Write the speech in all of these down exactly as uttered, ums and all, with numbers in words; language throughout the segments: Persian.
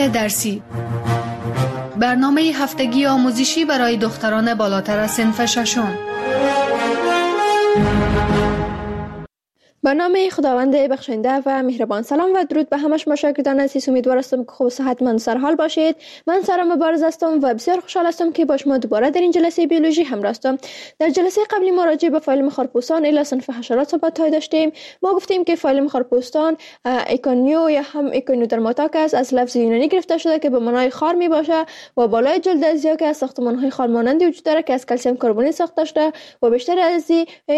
درسی، برنامه هفتگی آموزشی برای دختران بالاتر از صنف ششم. با نام خداوند بخشنده و مهربان. سلام و درود به همه شما شاگردان عزیز. امیدوار هستم که خوب و صحتمند و سرحال باشید. من سارا مبارز هستم و بسیار خوشحال هستم که با شما دوباره در این جلسه بیولوژی همراه هستم. در جلسه قبلی ما راجع به فایلم خارپوستان الی صنف حشرات صحبت داشتیم. ما گفتیم که فایلم خارپوستان ایکونیو یا هم ایکونیودرماتا است، از لفظ یونانی گرفته شده که به معنای خار می باشه و بالای جلد ازیا که از ساختمان‌های خار مانندی وجود داره که از کلسیم کربونی ساخته شده و بیشتر از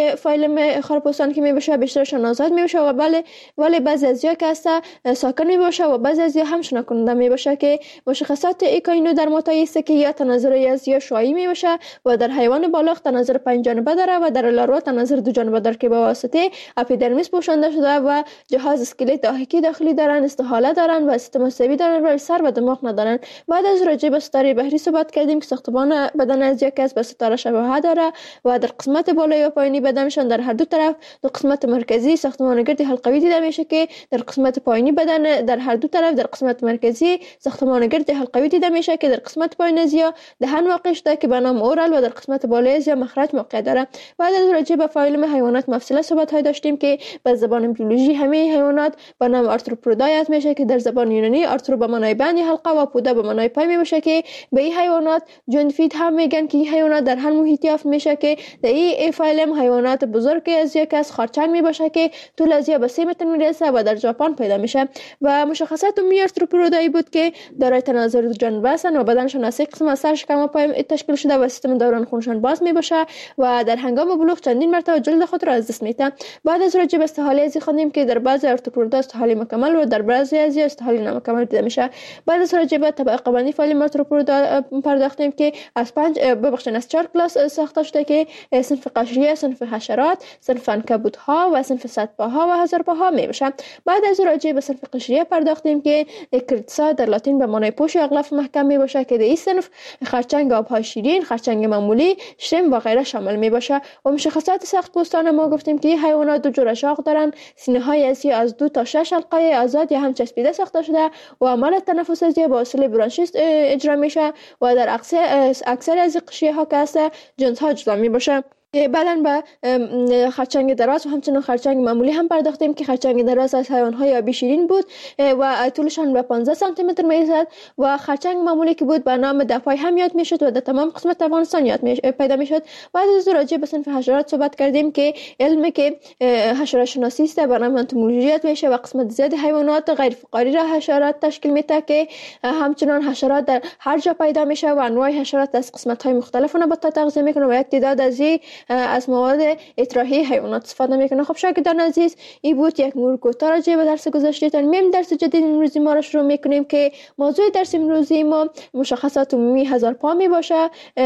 فایلم خارپوستان که می باشه بیشتر آزاد می باشه و بله ولی بعضی ازیا که است ساکن می باشه و بعضی ازیا هم شنا کننده می باشه که مشخصات ایکونیودرماتایی است که یا تناظر ازیا شویی می باشه و در حیوان بالغ تناظر پنج جانبه داره و در لاروا تناظر دو جانبه داره که به واسطه اپیدرمیس پوشانده شده و جهاز اسکلت داخلی داخلی دارن، استحاله دارن و سیستم عصبی دارن ولی سر و دماغ ندارن. بعد از راجع به ستاره بحری صحبت کردیم که ساختمان بدن ازیا که به ستاره شباهت داره و در قسمت بالای و پایینی بدنشان در هر دو طرف دو قسمت مرکزی ساختمان گرد حلقوی دیده میشه که در قسمت پایینی بدن در هر دو طرف در قسمت مرکزی ساختمان گرد حلقوی دیده میشه که در قسمت پایین ازیا دهن واقع شده که به نام اورال و در قسمت بالای ازیا مخرج موقع داره. بعد از راجع به فایلم حیوانات مفصله صحبت های داشتیم که به زبان بیولوژی همه حیوانات به نام آرتروپودایت میشه که در زبان یونانی آرترو به معنای بند حلقه و پودا به معنای پای میشه که به این حیوانات جونفید هم میگن که این حیوانات در هر محیطی یافت میشه که در این فایلم حیوانات بزرگ ازیا که از خرچنگ میباشه که طول ازیا به سه متر میرسه و در ژاپن پیدا میشه و مشخصات عمومی آرتروپودایی بود که دارای تناظر دو جانبه هستند و بدنشان از سه قسم از سر، شکم و پای تشکیل شده و سیستم دوران خونشان باز میباشه و در هنگام بلوغ چندین مرتبه جلد خود را از دست میده. بعد از راجع به استحاله ازی خوندیم که در بعضی آرتروپودا استحاله مکمل و در بعضی ازیا استحاله نامکمل دیده میشه. بعد از راجع به طبقه بندی فایلم آرتروپودا پرداختیم که از پنج ببخشید از چهار کلاس ساخته شده که صنف قشریه، صنف حشرات، صنف عنکبوت‌ها و صنف صدپاها و هزارپاها می باشن. بعد از راجع به صنف قشریه پرداختیم که کریتسا در لاتین به معنای پوش یا غلاف محکم می باشه که در این صنف خرچنگ آبهای شیرین، خرچنگ معمولی، شرم و غیره شامل می باشه. و مشخصات سخت پوستان ما گفتیم که حیوانات دو جور اشاق دارن، سینه های ازیا از دو تا شش حلقه آزاد یا هم چسبیده ساخته شده و عمل تنفس ازیا با وسیله برانشیست اجرا میشه و در اکثر اکثر از قشریه ها که هست جنس ها جدا می باشه. بعداً به خرچنگ دراز و همچنین خرچنگ معمولی هم پرداختیم که خرچنگ دراز از حیوان‌های آبی شیرین بود و طولشان به پانزده سانتی متر میرسد و خرچنگ معمولی که بود به نام دپای هم یاد میشد و در تمام قسمت افغانستان یاد می پیدا میشد. بعد از راجع به صنف حشرات صحبت کردیم که علمی که حشرات شناسی است به نام انتومولوژی یاد میشه و قسمت زیاد حیوانات غیر فقاری را حشرات تشکیل میده که همچنین حشرات در هر جا پیدا میشه و انواع حشرات از قسمت‌های مختلف نباتات تغذیه میکنه و یک تعداد از از مواد اطراحی حیوانات استفاده میکنه. خب شاگردان عزیز، این بود یک مرور کوتاه راجع به درس گذشته. میم درس جدید امروزی ما را شروع میکنیم که موضوع درس امروزی ما مشخصات عمومی هزارپا می باشه،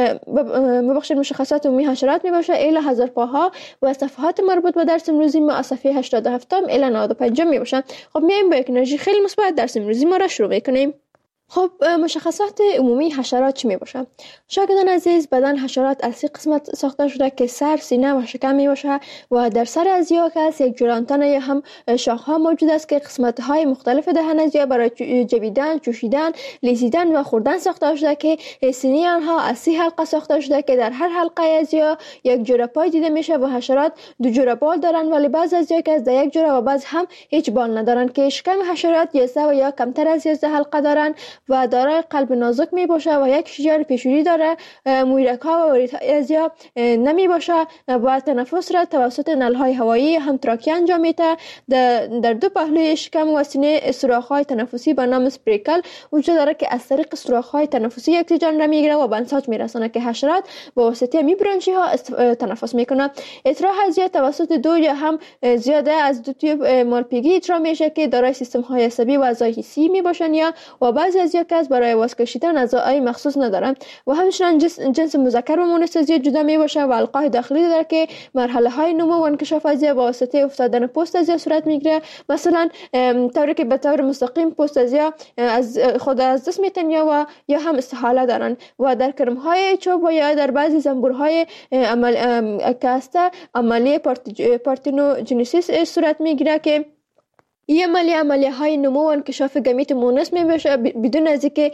ببخشید مشخصات عمومی حشرات می باشه الی هزارپاها و صفحات مربوط به درس امروزی ما از صفحه هشتاد و هفت الی نود و پنج می باشه. خب میایم با یک انرژی خیلی مثبت درس امروزی ما را شروع میکنیم. خب مشخصات عمومی حشرات چی می باشه؟ شاگردان عزیز، بدن حشرات از سه قسمت ساخته شده که سر، سینه و شکم می باشه و در سر ازیا که است یک جولانتن یا هم شاخه موجود است که قسمت های مختلف دهن ازیا برای جویدن، چوشیدن، لیزیدن و خوردن ساخته شده که سینه آنها از سه حلقه ساخته شده که در هر حلقه ازیا یک جوره پای دیده میشه و حشرات دو جوره بال دارن ولی بعض ازیا که از در یک جوره و بعض هم هیچ بال ندارن که شکم حشرات یازده و یا کمتر از یازده حلقه دارن و دارای قلب نازک می باشه و یک شجر پیشوری داره. مویرک ها و وریدها ازیا نمی باشه و تنفس را توسط نلهای هوایی هم تراکی انجام میده. در دو پهلوی شکم و سینه سوراخ های تنفسی به نام اسپریکل وجود داره که از طریق سوراخ های تنفسی اکسیژن را میگیره و به انساج میرسونه که حشرات با واسطه می برانشی ها تنفس میکنه. اطراح ازیا توسط دو یا هم زیاده از دو تیوب مالپیگی اطراح میشه که دارای سیستم های عصبی و اعضای حسی می باشن یا و بعضی ازیا که برای واس کشیدن اعضای مخصوص ندارن و همچنین جنس مذکر و مؤنث ازیا جدا می باشه و القای داخلی داره که مرحله های نمو و انکشاف ازیا با واسطه افتادن پوست ازیا صورت میگیره. مثلا طوری که به طور مستقیم پوست ازیا از خود از دست میتن یا و یا هم استحاله دارن و در کرم های چوب و یا در بعضی زنبورهای عمل کاسته عملیه پارتینوجنسیس صورت میگیره که این عملیه عملیه های نمو و انکشاف گمیت مونس می باشه بدون از اینکه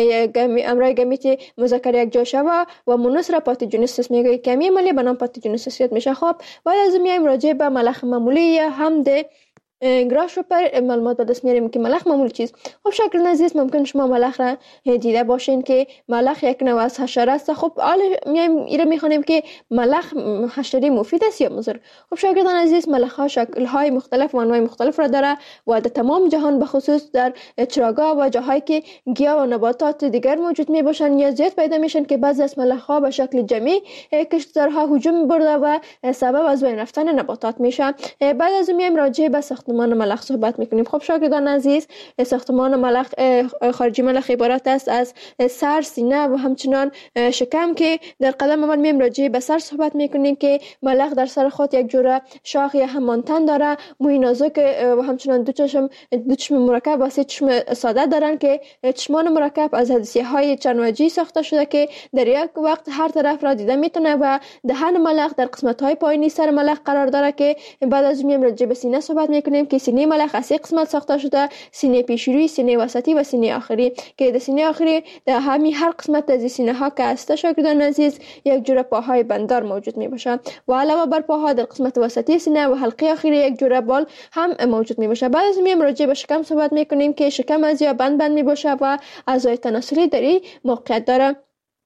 امرای گمیت مذکر یک جا شود و مونس را پاتوژنیسیس میگه که این عملیه به نام پاتوژنیسیس میشه. خب بعد از میایم راجع به ملخ معمولی هم ده گراش رو پر معلومات به دست میاریم که ملخ معمولی چیز. خب شکل عزیز ممکن شما ملخ را دیده باشین که ملخ یک نوع از حشره است. خب حالا میایم این رو میخوانیم که ملخ حشره مفید است یا مضر. خب شاگردان عزیز ملخ ها شکل های مختلف و انواع مختلف را داره و در تمام جهان به خصوص در چراگاه و جاهایی که گیاه و نباتات دیگر موجود می باشن یا زیاد پیدا میشن که بعضی از ملخ ها به شکل جمعی کشتزارها هجوم میبرده و سبب از بین رفتن نباتات میشن. بعد از میایم راجع به ساختمان ملخ صحبت میکنیم. خب شاگردان عزیز ساختمان ملخ خارجی ملخ عبارت است از سر، سینه و همچنان شکم که در قدم اول میایم راجع به سر صحبت میکنیم که ملخ در سر خود یک جوره شاخ یا هم تن داره، موی نازک و همچنان دو چشم دو چشم مرکب و سه چشم ساده دارن که چشمان مرکب از حدیثیه های چند وجهی ساخته شده که در یک وقت هر طرف را دیده میتونه و دهن ملخ در قسمت های پایینی سر ملخ قرار داره که بعد از میایم راجع به سینه صحبت میکنیم که سینه ملخ از سه قسمت ساخته شده: سینه پیشروی، سینه وسطی و سینه آخری که در سینه آخری در همین هر قسمت از سینه ها که است شاگردان عزیز یک جوره پاهای بندار موجود می باشه و علاوه بر پاها در قسمت وسطی سینه و حلقه آخری یک جوره بال هم موجود می باشه. بعد از میایم راجع به شکم صحبت میکنیم که شکم از یا بند بند می باشه و اعضای تناسلی در این موقعیت داره.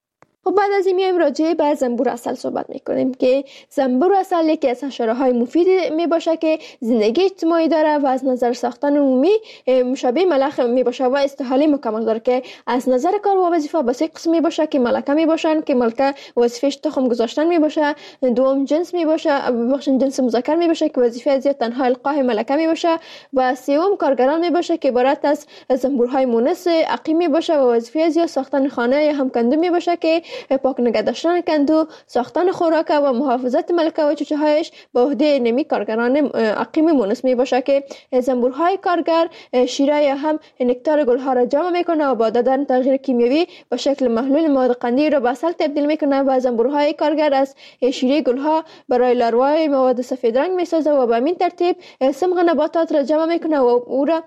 و بعد از این میایم راجع به زنبور عسل صحبت میکنیم که زنبور عسل یکی از حشره های مفید می باشه که زندگی اجتماعی داره و از نظر ساختن عمومی مشابه ملخ می باشه و استحاله مکمل داره که از نظر کار و وظیفه به سه قسم می باشه که ملکه می باشن که ملکه وظیفش تخم گذاشتن می باشه، دوم جنس می باشه بخشن جنس مذکر می باشه که وظیفه از تنها القاء ملکه می باشه و سوم کارگران می باشه که عبارت از زنبورهای مونس عقیم می باشه و وظیفه از ساختن خانه یا هم کندو می باشه که پاک نگه داشتن کندو، ساختن خوراک و محافظت ملکه و چوچه هایش به عهده نمی کارگران عقیم مونس می باشه که زنبورهای کارگر شیره یا هم نکتار گلها را جمع میکنه و با دادن تغییر کیمیایی به شکل محلول مواد قندی را به عسل تبدیل میکنه و زنبورهای کارگر از شیره گلها برای لاروای مواد سفید رنگ میسازه و به همین ترتیب صمغ نباتات را جمع میکنه و او را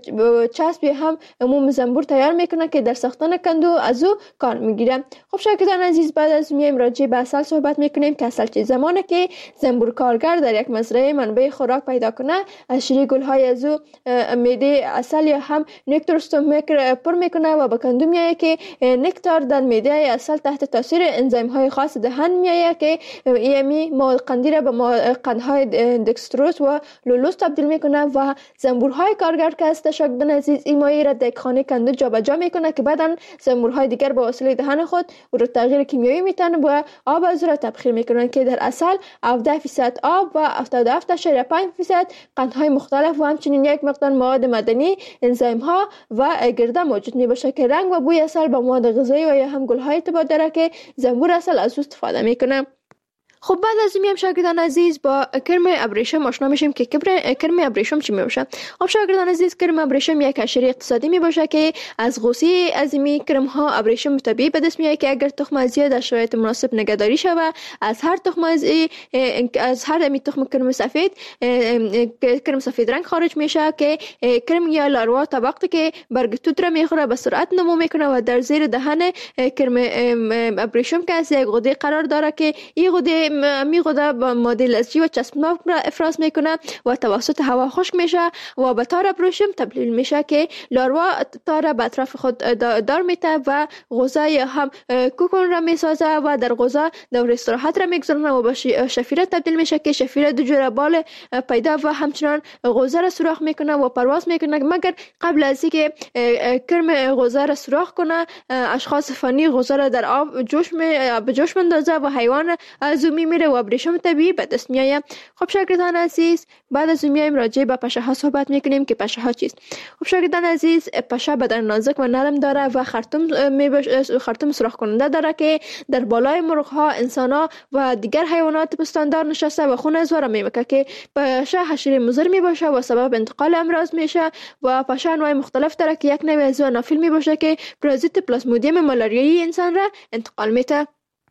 چسب یا هم موم زنبور تیار میکنه که در ساختن کندو از او کار میگیره. خب شاگردان عزیز بعد از میایم راجع به عسل صحبت میکنیم که عسل چه زمانه که زنبور کارگر در یک مزرعه منبع خوراک پیدا کنه از شیره گلهای از او معده عسل یا هم نکتار استومک پر میکنه و به کندو میایه که نکتار در معده عسل تحت تاثیر انزیم های خاص دهن میایه که یمی مواد قندی را به قندهای دکستروز و لولوز تبدیل میکنه و زنبورهای کارگر که است شاگردان عزیز این مایع را در خانه کندو جابجا میکنه که بعداً زنبورهای دیگر با وسیله دهن خود او را تغییر کیمیایی میتن و آب از او را تبخیر میکنن که در عسل هفده درصد آب و هفتاد و هفت اشاریه پنج درصد قندهای مختلف و همچنین یک مقدار مواد معدنی، انزیم ها و گرده موجود می باشه که رنگ و بوی عسل با مواد غذایی و یا هم گل‌های ارتباط داره که زنبور عسل از او استفاده میکنه. خب بعد از میام شاگردان عزیز با کرم ابریشم آشنا میشیم که کرم ابریشم چی میباشه. خب شاگردان عزیز کرم ابریشم یک حشره اقتصادی میباشه که از غوصه عظیمی کرم ها ابریشم طبیعی به دست میاد که اگر تخم از در شرایط مناسب نگهداری شود از هر تخم از از هر امی تخم کرم سفید کرم سفید رنگ خارج میشه که کرم یا لاروا تا وقتی که برگ توت را میخوره به سرعت نمو میکنه و در زیر دهن کرم ابریشم که از یک غده قرار داره که این غده می غده با ماده لزجی و چسبناک را افراز میکنه و توسط هوا خشک میشه و به تار ابریشم تبدیل میشه که لاروا تار به اطراف خود دار میته و غوزه یا هم کوکون را میسازه و در غوزه دور استراحت را میگذارونه و به شفیره تبدیل میشه که شفیره دو جوره بال پیدا و همچنان غوزه را سوراخ میکنه و پرواز میکنه مگر قبل از اینکه کرم غوزه را سوراخ کنه اشخاص فنی غوزه را در آب جوش می به جوش مندازه و حیوان از او میره و ابریشم طبیعی به دست میآید. خب شاگردان عزیز بعد از میایم راجع به پشه ها صحبت میکنیم که پشه ها چیست. خب شاگردان عزیز پشه بدن نازک و نرم داره و خرطوم میباش خرطوم سوراخ کننده داره که در بالای مرغ ها، انسان ها و دیگر حیوانات پستاندار نشسته و خون از واره میمکه که پشه حشره مضر میباشه و سبب انتقال امراض میشه و پشه انواع مختلف داره که یک نوع از آنافیل میباشه که پرازیت پلازمودیم مالاریایی انسان را انتقال میده.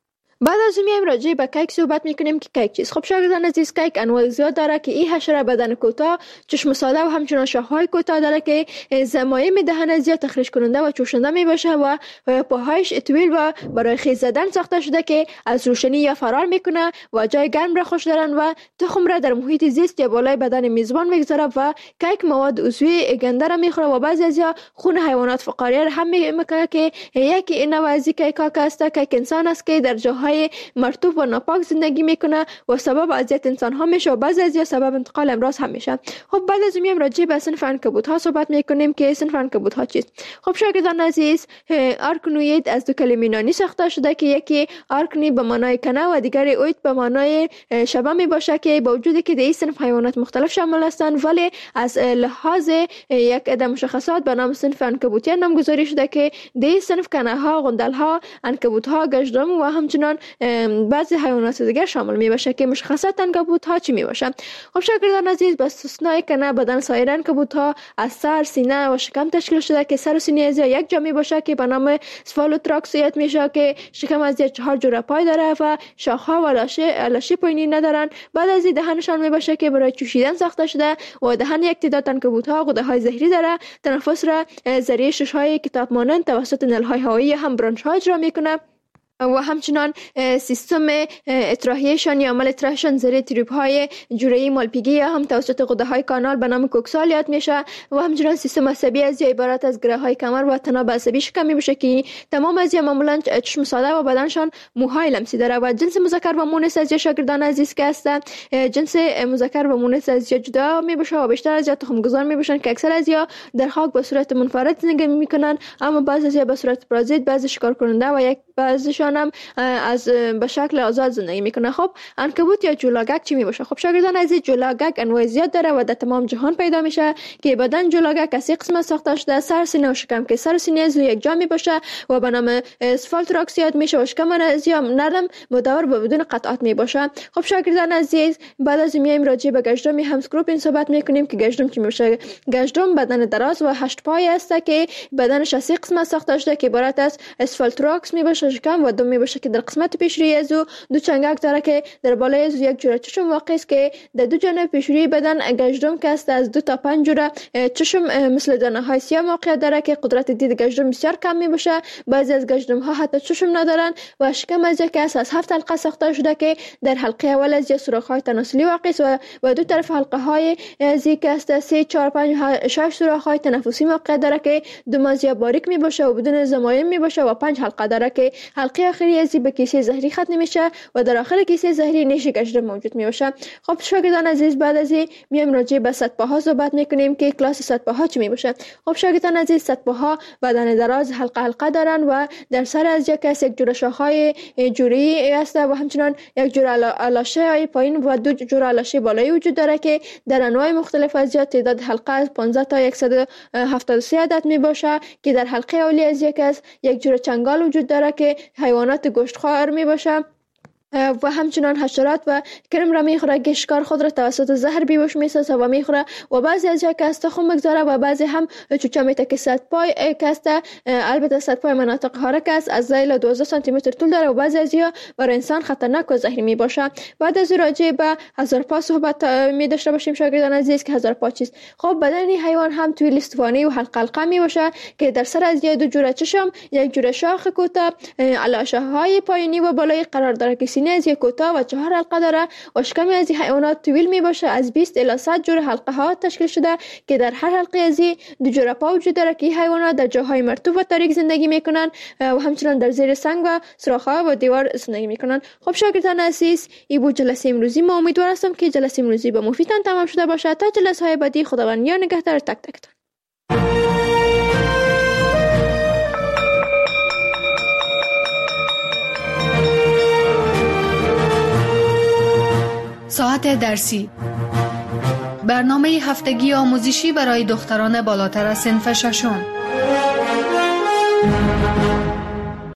بعد از اون میایم راجع به کیک صحبت میکنیم که کیک چیست. خب شاگردان عزیز، کیک انواع زیاد داره که این حشره بدن کوتاه، چشم ساده و همچنان شاخه‌های کوتاه داره که زمایم دهن زیاد تخریش کننده و چوشنده میباشه و پاهایش طویل و برای خیز زدن ساخته شده که از روشنی یا فرار میکنه و جای گرم را خوش دارن و تخم را در محیط زیست یا بالای بدن میزبان میگذاره و کیک مواد عضوی گنده را میخوره و بعضی از یا خون حیوانات فقاریه را هم میکنه که یکی نوع از کیک ها است که انسان است که در جاهای مرطوب و ناپاک زندگی میکنه و سبب اذیت انسان ها میشه و بعضی از یا سبب انتقال امراض هم میشه. خب بعد از میام راجع به صنف عنکبوت ها صحبت میکنیم که صنف عنکبوت ها چیست. خب شاگردان عزیز، آرکنوید از دو کلمه یونانی ساخته شده که یکی آرکنی به معنای کنه و دیگری اوید به معنای شبه می باشه که با وجودی که در این صنف حیوانات مختلف شامل هستند ولی از لحاظ یک عده مشخصات به نام صنف عنکبوتی نامگذاری شده که در این صنف کنه ها، غندل ها، عنکبوت ها، گژدم و همچنان بعضی حیوانات دیگر شامل می باشه که مشخصات عنکبوت ها چی می باشه. خب شاگردان عزیز، به استثنای کنه بدن سایر عنکبوت ها از سر، سینه و شکم تشکیل شده که سر و سینه از یک جا می باشه که به نام سفالوتراکسیت میشه که شکم از چهار جوره پای داره و شاخه و لاشه لاشه پایینی ندارن. بعد از این دهنشان می باشه که برای چوشیدن ساخته شده و دهن یک تعداد عنکبوت ها غده های زهری داره. تنفس را ذریعه شش های کتاب مانند توسط نل های هوایی هم برانش ها اجرا میکنه و همچنان سیستم اطراحیشان یا عمل اطراحشان زیر تریپ های جوره مالپیگی یا هم توسط غده های کانال به نام کوکسال یاد میشه و همچنان سیستم عصبی از یا عبارت از گره های کمر و تناب عصبی شکم میشه که تمام از یا معمولا چشم ساده و بدنشان موهای لمسی داره. و جنس مذکر و مؤنث از یا شاگردان عزیز که هستند، جنس مذکر و مؤنث از یا جدا میشه و بیشتر از یا تخم گذار میشن که اکثر از یا در خاک به صورت منفرد زندگی میکنن، اما بعضی از یا به صورت پارازیت، بعضی شکار کننده و یک بعضیشان هم از به شکل آزاد زندگی میکنه. خب عنکبوت یا جولاگک چی میباشه؟ خب شاگردان عزیز، جولاگک انواع زیاد داره و در تمام جهان پیدا میشه که بدن جولاگک از سه قسمت ساخته شده: سر، سینه و شکم که سر و سینه از یک جا میباشه و به نام اسفالتراکس یاد میشه و شکم از یا نرم مدور و بدون قطعات میباشه. خب شاگردان عزیز، بعد از میایم راجع به گژدم همسکروپین صحبت میکنیم که گژدم چی میباشه. گژدم بدن دراز و هشت پای است که بدنش از سه قسمت ساخته شده که عبارت از اسفالتراکس میباشه، شکم و دم میباشه که در قسمت پیشروی از او دو چنگک داره که در بالای از یک جوره چشم واقع است که در دو جانب پیشروی بدن گژدم که است از دو تا پنج جوره چشم مثل دانه های سیاه موقعیت داره که قدرت دید گژدم بسیار کم میباشه. بعضی از گژدم ها حتی چشم ندارن و شکم از یک است از هفت حلقه ساخته شده که در حلقه اول از یک سوراخ های تناسلی واقع است و و دو طرف حلقه های از یک است سه چهار پنج شش سوراخ های تنفسی موقعیت داره که دو مازیا باریک میباشه و بدون زمایم میباشه و پنج حلقه داره که حلقه آخری از به کیسه زهری ختم میشه و در آخر کیسه زهری نیش گژدم موجود میباشه. خب شاگردان عزیز، بعد از این میایم راجع به صدپاها صحبت میکنیم که کلاس صدپاها چی میباشه. خب شاگردان عزیز، صدپاها بدن دراز حلقه حلقه دارن و در سر از یک کس یک جوره شاخهای جوری است و همچنان یک جوره لاشه های پایین و دو جوره لاشه بالایی وجود داره که در انواع مختلف از یا تعداد حلقه از پانزده تا صد و هفتاد و سه عدد میباشه که در حلقه اولی از یک از یک جوره چنگال وجود داره که حیوانات گوشتخوار می باشه و همچنان حشرات و کرم را میخوره که شکار خود را توسط زهر بیهوش میسازه و میخوره و بعضی از یک است تخم میگذاره و بعضی هم چوچه میته که صد پای است. البته صد پای مناطق حرکت است از زیل دوازده سانتی متر طول داره و بعضی از یا برای انسان خطرناک و زهری می باشه. بعد از راجع به هزار پا صحبت می داشته باشیم شاگردان عزیز که هزار پا چیست. خب بدن حیوان هم طویل استوانه و حلقه حلقه می باشه که در سر از دو جوره چشم، یک جوره شاخ کوتاه، علاشه های پایینی و بالایی قرار داره که از یک کوتاه و چهار حلقه داره و شکم از این حیوانات طویل می باشه از بیست الی صد جوره حلقه ها تشکیل شده که در هر حلقه از این دو جوره پا وجود داره که این حیوانات در جاهای مرطوب و تاریک زندگی میکنن و همچنان در زیر سنگ و سوراخ ها و دیوار زندگی میکنن. خب شاگردان عزیز، این بود جلسه امروزی. ما امیدوار هستم که جلسه امروزی به مفیدتان تمام شده باشه. تا جلسه های بعدی، خداوند یا نگهدار تک تکتان. ساعت درسی، برنامه هفتگی آموزشی برای دختران بالاتر از صنف ششم.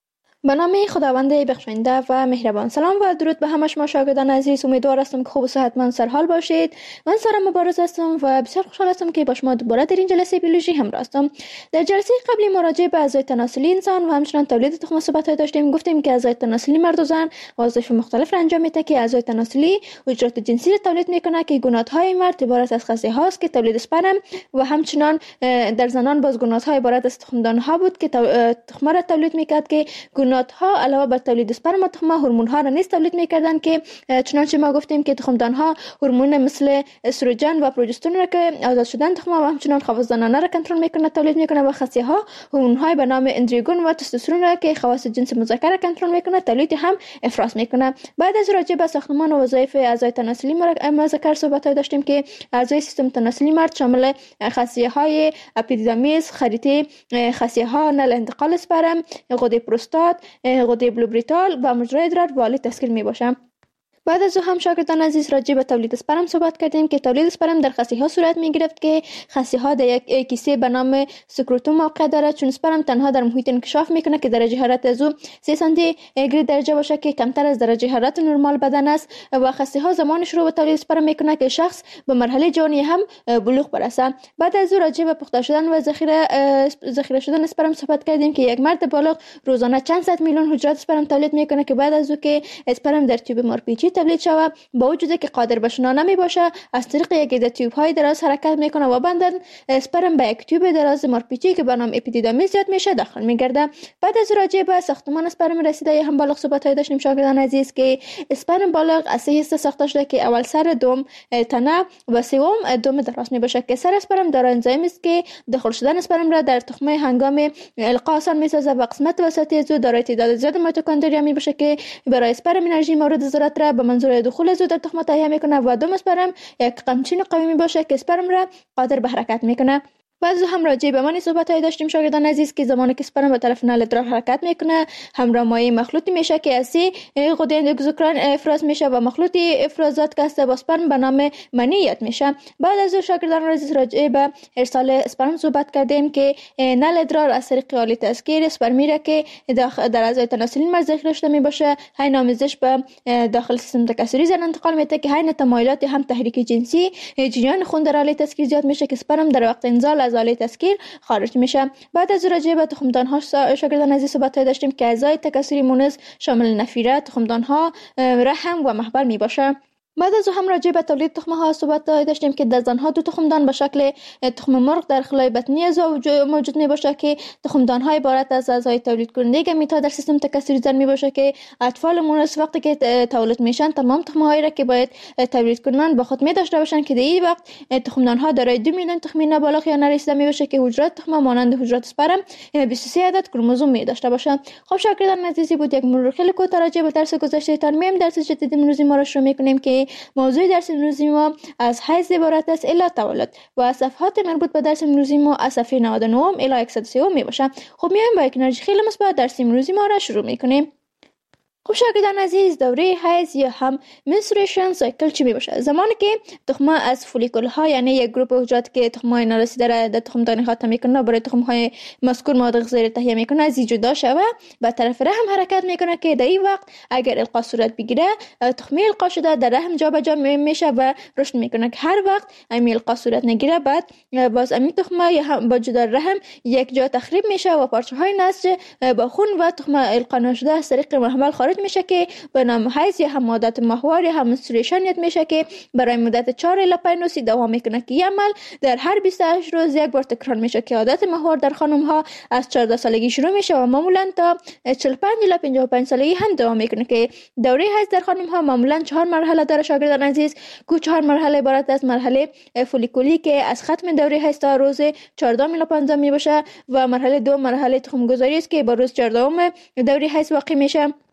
به نام خداوند بخشنده و مهربان. سلام و درود به همه شما شاگردان عزیز. امیدوار هستم که خوب و صحتمند سرحال باشید. من سارا مبارز هستم و بسیار خوشحال هستم که با شما دوباره در این جلسه بیولوژی همراه هستم. در جلسه قبلی مراجعه به اعضای تناسلی انسان و همچنین تولید تخم صحبت داشتیم. گفتیم که اعضای تناسلی مرد و زن وظایف مختلف را انجام میده که اعضای تناسلی حجرات جنسی را تولید میکنه که گونات‌های مرد عبارت از خصیه هاست که تولید اسپرم و همچنین در زنان باز گونات‌ها عبارت از تخمدان‌ها بود که تخم را تولید میکرد که گونات‌ها علاوه بر تولید اسپرم و تخم هورمون‌ها را نیز تولید می‌کردند که چنانچه ما گفتیم که تخمدان‌ها هورمون مثل استروژن و پروژسترون را که آزاد شدن تخم و همچنین خواص-زنانه را کنترل می‌کنه تولید می‌کنه و خصیه‌ها هورمون‌های به نام اندروگن و تستوسترون را که خواص جنس مذکر را کنترل می‌کنه تولید هم افراز می‌کنه. بعد از راجع به ساختمان و وظایف اعضای تناسلی مذکر صحبت داشتیم که اعضای سیستم تناسلی مرد شامل خصیه‌های اپیدیدامیس، خریطه خصیه‌ها، نل انتقال اسپرم، غده پروستات، غده بلوبریتال و مجرای ادرار والی تشکیل می باشند. بعد از او هم شاگردان عزیز راجع به تولید اسپرم صحبت کردیم که تولید اسپرم در خصیه ها صورت می گرفت که خصیه ها در یک کیسه به نام سکروتوم موقع دارد، چون اسپرم تنها در محیط انکشاف میکنه که درجه حرارت از او سه سانتی گراد درجه باشه که کمتر از درجه حرارت نرمال بدن است و خصیه ها زمان شروع به تولید اسپرم میکنه که شخص به مرحله جوانی هم بلوغ برسه. بعد از او راجع به پخته شدن و ذخیره ذخیره شدن اسپرم صحبت کردیم که یک مرد بالغ روزانه چند صد میلیون حجرات اسپرم تولید میکنه که بعد از او که اسپرم در تیوب مارپیچی تولید شود با وجودی که قادر به شنا نمی باشه از طریق یک عده تیوب های دراز حرکت میکنه و بعداً اسپرم به یک تیوب دراز مارپیچی که به نام اپیدیدامیس زیاد میشه داخل میگرده. بعد از راجع به ساختمان اسپرم رسیده هم بالغ صحبت های داشتیم شاگردان عزیز که اسپرم بالغ از سه حصه ساخته شده که اول سر، دوم تنه و سوم دم دراز می باشه که سر اسپرم دارای انزایم است که داخل شدن اسپرم را در تخمه هنگام القا آسان میسازه و قسمت وسطی از او دارای تعداد زیاد میتوکندریا می باشه که برای اسپرم انرژی مورد ضرورت را به منظور دخول از او در تخم تهیه میکنه و دم اسپرم یک قمچین قوی می باشه که اسپرم را قادر به حرکت میکنه. بعد از هم راجع به معنی صحبت های داشتیم شاگردان عزیز که زمانی که اسپرم به طرف نل ادرار حرکت میکنه همراه مایع مخلوطی میشه که از سه غده اندوکسوکراین افراز میشه و مخلوط افرازات که است با اسپرم به نام منی یاد میشه. بعد از شاگردان عزیز راجع به ارسال اسپرم صحبت کردیم که نل ادرار از طریق آله تسکیر اسپرمی را که در اعضای تناسلی مرد ذخیره شده میباشه حین آمیزش به داخل سیستم تکثری زن انتقال میده که حین تمایلات هم تحریک جنسی جریان خون در آله تسکیر زیاد میشه که اسپرم در وقت انزال از آله تسکیر خارج میشه. بعد از راجع به تخمدان ها شاگردان عزیز صحبت داشتیم که اعضای تکثری مونس شامل نفیره، تخمدان ها، رحم و محبل می باشه. بعد از هم راجع به تولید تخم ها صحبت داشتیم که در زنها دو تخمدان به شکل تخم مرغ در خلای بطنی از موجود می باشه که تخمدان های عبارت از اعضای تولید کننده گمیت ها در سیستم تکثری زن می باشه که اطفال مونس وقتی که تولد میشن تمام تخم هایی را که باید تولید کنن با خود می داشته باشن که در این وقت تخمدان ها دارای دو میلیون تخمین بالغ یا نرسیده می باشه که حجرات تخم مانند حجرات اسپرم بیست و سه عدد کروموزوم می داشته باشن. خب شاگردان عزیزی بود یک مرور خیلی کوتاه راجع به درس گذشته تان میم درس جدید امروزی ما را شروع می‌کنیم که موضوع درس امروزی ما از حیض عبارت است الی تولد و صفحات مربوط به درس امروزی ما از صفحه نود و نه الی صد و سه می باشه. خب میایم با یک انرژی خیلی مثبت درس امروزی ما را شروع می‌کنیم. خب شاگردان عزیز دوره حیض یا هم منسترویشن سایکل چی می باشه؟ زمانی که تخم از فولیکول ها یعنی یک گروپ حجرات که تخم های نارسیده را در تخم دانی خاتم میکنه برای تخم های مذکور مواد غذایی تهیه میکنه از جدا شوه و طرف رحم حرکت میکنه که در این وقت اگر القا صورت بگیره تخمی القا شده در رحم جابجا میشه و رشد میکنه که هر وقت امی القا صورت نگیره بعد باز امی تخم یا هم با جدا رحم یک جا تخریب میشه و پارچه های نسج با خون و تخم القا نشده از طریق محمل خارج میشه که به نام حیض یا هم عادت ماهوار یا هم منسترویشن یاد میشه که برای مدت چهار الی پنج روز دوام میکنه که عمل در هر بیست و هشت روز یک بار تکرار میشه که عادت ماهوار در خانم ها از چهارده سالگی شروع میشه و معمولا تا چهل و پنج الی پنجاه و پنج سالگی هم دوام میکنه که دوره حیض در خانم ها معمولا چهار مرحله داره شاگردان عزیز که چهار مرحله عبارت از مرحله فولیکولی که از ختم دوره حیض تا روز چهارده الی پانزده می باشه و مرحله دو مرحله تخم گذاری است که با روز چهارده دوره حیض واقع میشه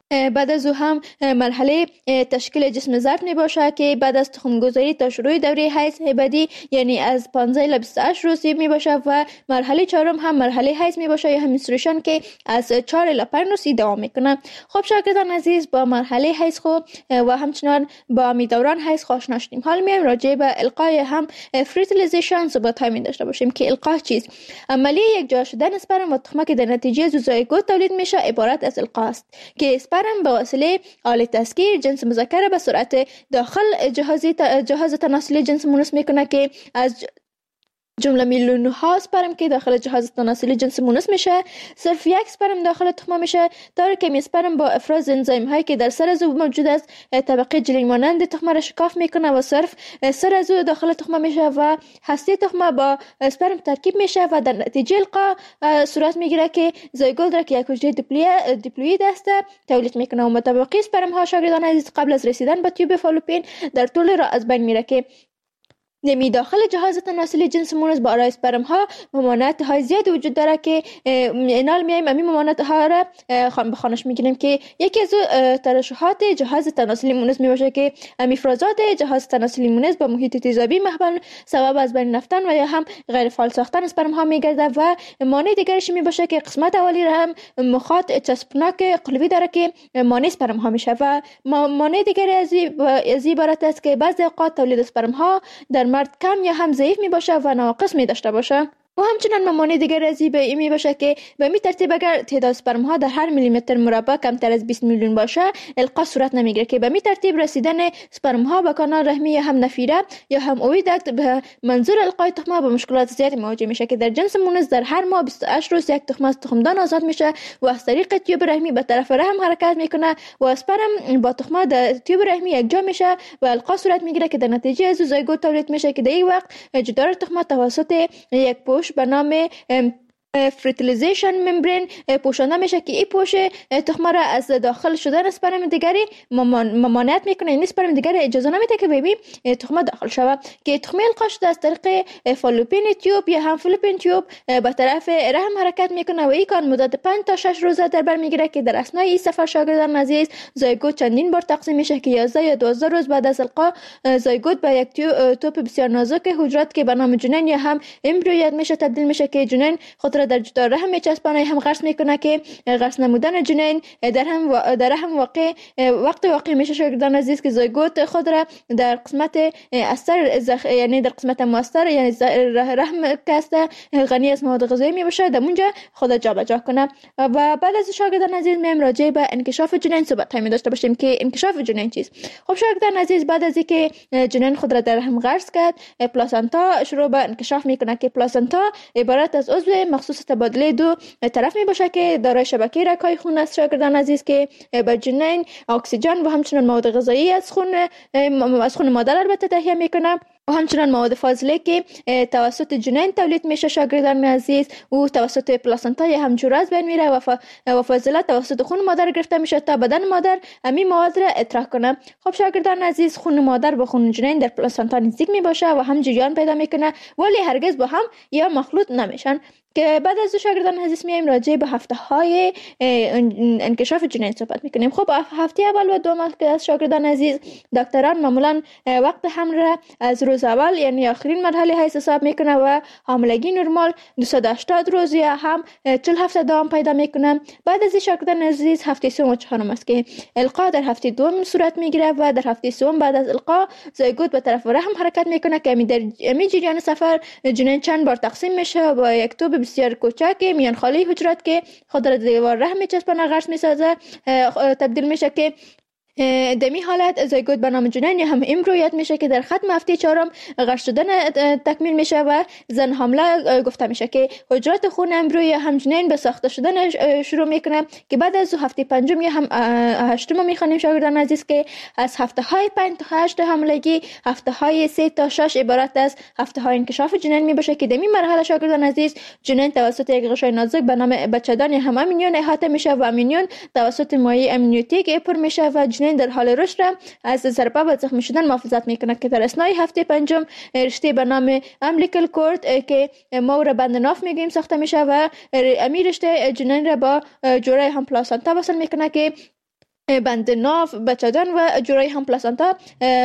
بعد از او هم مرحله تشکیل جسم ظرف می باشه که بعد از تخم گذاری تا شروع دوره حیض بعدی یعنی از پانزده الی بیست و هشت روز می باشه و مرحله چهارم هم مرحله حیض می باشه یا هم منسترویشن که از چهار الی پنج روز دوام میکنه. خب شاگردان عزیز با مرحله حیض خو و همچنان با می دوران حیض آشنا شدیم. حال میایم راجع به القای هم فرتیلیزیشن صحبت می داشته باشیم که القا چیست؟ عملیه یک جا شدن اسپرم و تخمه که در نتیجه زوزایگوت تولید میشه عبارت از القا است که اسپرم به وسیله آله تسکیر جنس مذکر به سرعت داخل جهاز جهاز تناسلی جنس مونس میکنه که از جمله میلیون ها اسپرم که داخل جهاز تناسلی جنس مونس میشه صرف یک اسپرم داخل تخمه میشه. در کمی اسپرم با افراز انزایم هایی که در سر از او موجود است طبقه جلین مانند تخمه را شکاف میکنه و صرف سر از او داخل تخمه میشه و هسته تخمه با اسپرم ترکیب میشه و در نتیجه القا صورت میگیره که زایگوت را که یک حجره دیپلوید است تولید میکنه و متبقی اسپرم ها شاگردان عزیز قبل از رسیدن به تیوب فالوپین در طول راه از بین میره که نمی داخل جهاز تناسلی جنس مونس با آرای اسپرم ها ممانعت های زیاد وجود داره که اینال میایم امی ممانعت ها را بخوانش میگیریم که یکی از ترشحات جهاز تناسلی مونس می باشه که افرازات جهاز تناسلی مونس با محیط تیزابی محبل سبب از بین رفتن و یا هم غیر فعال ساختن اسپرم ها میگرده و مانع دیگرش می باشه که قسمت اولی را هم مخاط چسبناک قلبی داره که مانع اسپرم ها میشه و مانع دیگری از عبارت است که بعضی اوقات تولید اسپرم ها در مرد کم یا هم ضعیف می باشه و ناقص می داشته باشه. و همچنان موانع دیگر از این می باشه که به می ترتیب اگر تعداد اسپرم ها در هر میلی متر مربع کمتر از بیست میلیون باشه القا صورت نمیگیره که به می ترتیب رسیدن اسپرم ها به کانال رحمی یا هم نفیره یا هم اویدکت به منظور القای تخمه با مشکلات زیادی مواجه میشه که در جنس مونس در هر ماه بیست و هشت روز یک تخمه از تخمدان آزاد میشه و از طریق تیوب رحمی به طرف رحم حرکت میکنه و اسپرم با تخمه در تیوب رحمی یکجا میشه و القا صورت میگیره که در نتیجه از زایگوت تولید میشه که در این وقت جدار تخمه توسط یک پوش به نام فرتیلیزیشن ممبرین پوشانده میشه که این پوش تخمه را از داخل شدن اسپرم دیگری ممانعت میکنه. این اسپرم دیگری اجازه نمیده که ببین تخمه داخل شود که تخمه القا شده از طریق فالوپین تیوب یا هم فالوپین تیوب به طرف رحم حرکت میکنه و این کار مدت پنج تا شش روزه در بر میگیره که در اثنای این سفر شاگردان عزیز زایگوت چندین بار تقسیم میشه که یازده یا دوازده روز بعد از القا زایگوت به یک توپ بسیار نازک حجرات که به نام جنین یا هم امبریو میشه تبدیل میشه که جنین خود را در جدار رحم میچسبانه هم غرس میکنه که غرس نمودن جنین در هم و... در هم واقع وقت واقع میشه شاگردان عزیز که زایگوت خود را در قسمت اثر زخ... یعنی در قسمت مؤثر یعنی رحم کاسته غنی از مواد غذایی میباشه در اونجا خود جابجا کنه. و بعد از شاگردان عزیز میم راجع به انکشاف جنین صحبت می داشته باشیم که انکشاف جنین چیست. خب شاگردان عزیز بعد از اینکه جنین خود را در رحم غرس کرد پلاسنتا شروع به انکشاف میکنه که پلاسنتا عبارت از عضو مخصوص تبادله دو طرف می باشه که دارای شبکه رگ‌های خون است شاگردان عزیز که به جنین اکسیژن و همچنین مواد غذایی از خون از خون مادر البته تهیه میکنه و همچنین مواد فاضله که توسط جنین تولید میشه شاگردان عزیز و توسط پلاسنتا یا هم جوره از بین میره و, ف... و فاضله توسط خون مادر گرفته میشه تا بدن مادر همین مواد را اطراح کنه. خب شاگردان عزیز خون مادر با خون جنین در پلاسنتا نزدیک می باشه و هم جریان پیدا میکنه ولی هرگز با هم یا مخلوط نمیشن که بعد از شاگردان عزیز میایم راجع به هفته های انکشاف جنین صحبت میکنیم. خب هفته اول و دوم که از شاگردان عزیز دکتران معمولا وقت حمل را از روز اول یعنی آخرین مرحله حیض حساب میکنه و حاملگی نرمال دویست و هشتاد روز یا هم چهل هفته دوام پیدا میکنه. بعد از شاگردان عزیز هفته سوم و چهارم است که القا در هفته دوم صورت میگیره و در هفته سوم بعد از القا زایگوت به طرف رحم حرکت میکنه که در امی جریان سفر جنین چند بار تقسیم میشه با یک توپ بسیار کوچک میان خالی حجرات که خود را دیوار رحم میچسبانه غرس میسازه تبدیل میشه که دمی حالت زایگوت به نام جنین یا هم امبریویت میشه که در ختم هفته چهارم غرس شدن تکمیل میشه و زن حامله گفته میشه که حجرات خون امبریو یا هم جنین به ساخته شدن شروع میکنه که بعد از هفته پنجم یا هم هشتم میخوانیم شاگردان عزیز که از هفته های پنج تا هشت حاملگی هفته های سه تا شش عبارت از هفته های انکشاف جنین میباشه که دمی مرحله شاگردان عزیز جنین توسط یک غشای نازک به نام بچه‌دان یا هم امینیون احاطه میشه و امینیون توسط مایع امنیوتیک پر میشه و جنین در حال رشد از ضربه و زخمی شدن محافظت میکنه که در اثنای هفته پنجم رشته به نام امبلیکال کورد که ما را بند ناف میگیم ساخته میشه و امیر رشته جنین را با جوره هم پلاسنتا وصل میکنه که بند ناف، بچه‌دان و جورای هم پلاسانتا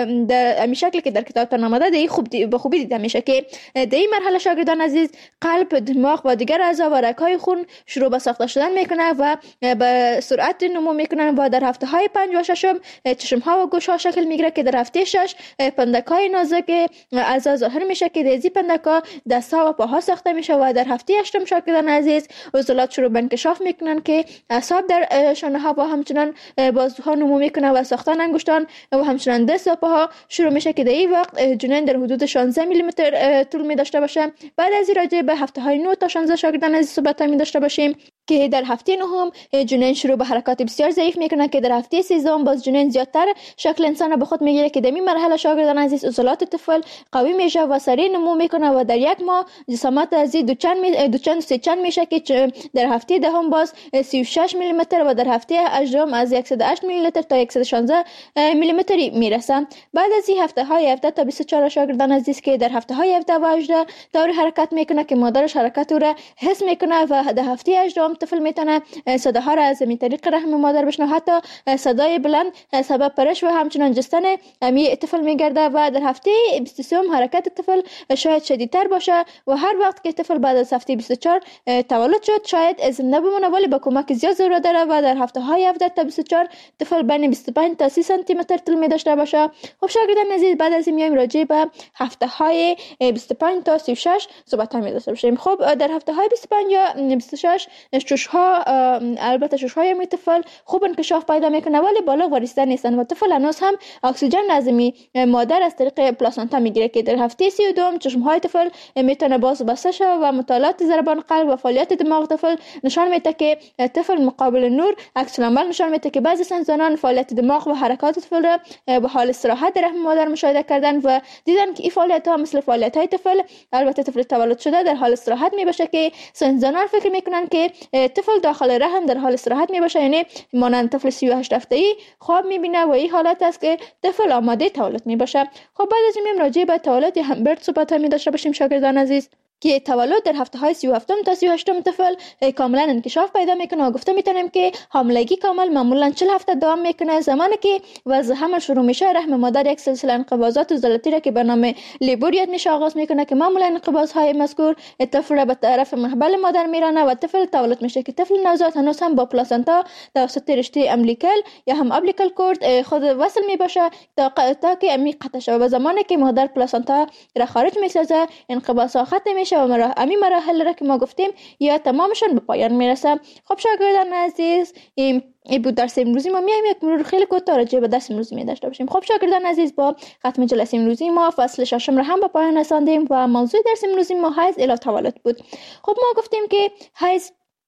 در همین شکل که در کتابتان آمده در خوب دی به خوبی دیده میشه که در این مرحله شاگردان عزیز قلب، دماغ و دیگر اعضا و رگ‌های خون شروع به ساخته شدن میکنه و به سرعت نمو میکنن و در هفته های پنج و ششم چشم ها و گوش ها شکل میگیره که در هفته شش پندک های نازک اعضا ظاهر میشه که در این پندک ها دست ها و پاها ساخته میشه و در هفته هشتم شاگردان عزیز عضلات شروع به انکشاف میکنن که اعصاب در شانه ها و همچنان بازوها نمو میکنه و ساختن انگشتان و همچنان دست و پاها شروع میشه که در این وقت جنین در حدود شانزده میلی متر طول می داشته باشه. بعد از این راجع به هفته های نه تا شانزده شاگردان عزیز صحبت می داشته باشیم که در هفته نهم جنین شروع به حرکات بسیار ضعیف میکنه که در هفته سیزدهم باز جنین زیادتر شکل انسان به خود میگیره که در این مرحله شاگردان عزیز عضلات طفل قوی میشه و سریع نمو میکنه و در یک ماه جسامت از دو چند می دو چند سه چند میشه که در هفته دهم باز سی و شش میلی متر و در هفته هجدهم از صد و هشت میلی متر تا صد و شانزده میلی متر میرسه. بعد از این هفته های هفده تا بیست و چهار شاگردان عزیز که در هفته های هفده و هجده طوری حرکت میکنه که مادرش حرکت او را حس میکنه و در هفته هجدهم طفل میتونه صداها را از زمین طریق رحم مادر بشنوه، حتی صدای بلند سبب پرش و همچنان جستن می طفل میگرده و در هفته بیست و سه حرکت طفل شاید شدیدتر باشه و هر وقت که طفل بعد از هفته بیست و چهار تولد شد شاید زنده بمونه ولی با کمک زیاد ضرورت داره و در هفته های هفده تا بیست و چهار طفل بین بیست و پنج تا سی سانتی متر طول می داشته باشه. خب شاگردان عزیز بعد از این میایم راجع به هفته های بیست و پنج تا سی و شش صحبت می داشته باشیم. خب در هفته های بیست و پنج یا بیست و شش شش ها البته شش های می طفل خوب انکشاف پیدا میکنه ولی بالغ و رسیده نیستن و طفل هنوز هم اکسیژن لازمی مادر از طریق پلاسنتا میگیره که در هفته سی و دو چشم های طفل میتونه باز بسته شه و مطالعات ضربان قلب و فعالیت دماغ طفل نشان میده که طفل مقابل نور عکس العمل نشان میده که بعضی زنان فعالیت دماغ و حرکات طفل را به حال استراحت در رحم مادر مشاهده کردن و دیدن که این فعالیت ها مثل فعالیت های طفل البته طفل تولد شده در حال استراحت می باشه که زنان فکر میکنن که طفل داخل رحم در حال استراحت می باشه، یعنی مانند طفل سی و هشت هفته‌ای خواب میبینه و این حالت است که طفل آماده تولد می باشه. خب بعد از این راجع به تولد همبرد صحبت می داشته باشیم شاگردان عزیز که تولد در هفته های سی و هفتم تا سی و هشتم طفل کاملا انکشاف پیدا میکنه و گفته میتونیم که حاملگی کامل معمولا چهل هفته دوام میکنه. زمانی که وضع حمل شروع میشه رحم مادر یک سلسله انقباضات عضلاتی را که به نام لیبور یاد میشه آغاز میکنه که معمولا انقباض های مذکور طفل را به طرف محبل مادر میرانه و طفل تولد میشه که طفل نوزاد هنوز هم با پلاسنتا توسط رشته امبلیکال یا هم ابلیکال کورد خود وصل میباشه تا تا که عمیق قطع شود و زمانی که مادر پلاسنتا را خارج میسازه انقباض ها ختم میشه و مرا امی مراحل را که ما گفتیم یا تمامشان به پایان میرسه. خب شاگردان عزیز این این بود درس امروزی ما. میایم یک مرور خیلی کوتاه راجع به درس امروزی می داشته باشیم. خب شاگردان عزیز با ختم جلسه امروزی ما فصل ششم را هم به پایان رساندیم و موضوع درس امروزی ما حیض الی تولد بود. خب ما گفتیم که حیض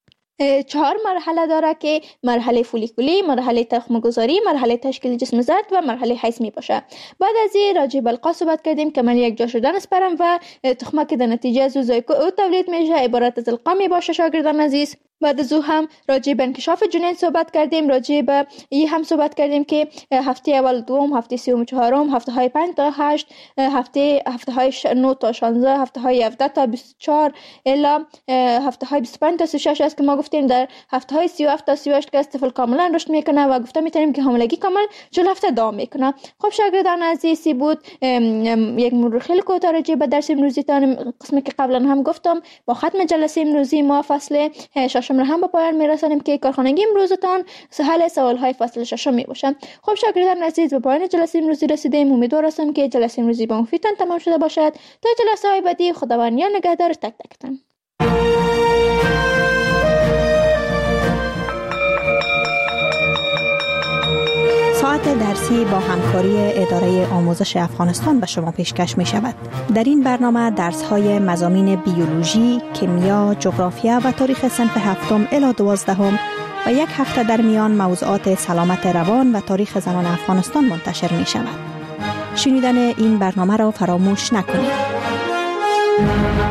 چهار مرحله داره که مرحله فولیکولی، مرحله تخم گذاری، مرحله تشکیل جسم زرد و مرحله حیض می باشه. بعد از این راجع به القا صحبت کردیم که من یک جا شدن اسپرم و تخمه که در نتیجه از زایگوت او تولید میشه عبارت از القا می باشه شاگردان عزیز. بعد از او هم راجع به انکشاف جنین صحبت کردیم، راجع به این هم صحبت کردیم که هفته اول دوم، هفته سوم و چهارم، هفته های پنج تا هشت، هفته هفته های نه تا شانزده، هفته های هفده تا بیست و چهار الی هفته های بیست و پنج تا سی و شش است که ما گفتیم در هفته های سی و هفت تا سی و هشت که طفل کاملا رشد میکنه و گفته میتونیم که حاملگی کامل چهل هفته دوام میکنه. خب شاگردان عزیزی بود یک مرور خیلی کوتاه راجع به درس امروزی تان قسمی که قبلا هم گفتم. با ختم جلسه امروزی ما فصل ششم را هم به پایان میرسانیم که کارخانگی امروزتان حل سوال های فصل ششم می باشه. خب شاگردان عزیز به پایان جلسه امروزی رسیدیم. امیدوار هستم که جلسه امروزی با مفیدتان تمام شده باشد. تا جلسه های بعدی خداوند نگهدار تک تکتان. ساعت درسی با همکاری اداره آموزش افغانستان به شما پیشکش می شود. در این برنامه درس های مضامین بیولوژی، کیمیا، جغرافیا و تاریخ صنف هفتم الی دوازدهم و یک هفته در میان موضوعات سلامت روان و تاریخ زنان افغانستان منتشر می شود. شنیدن این برنامه را فراموش نکنید.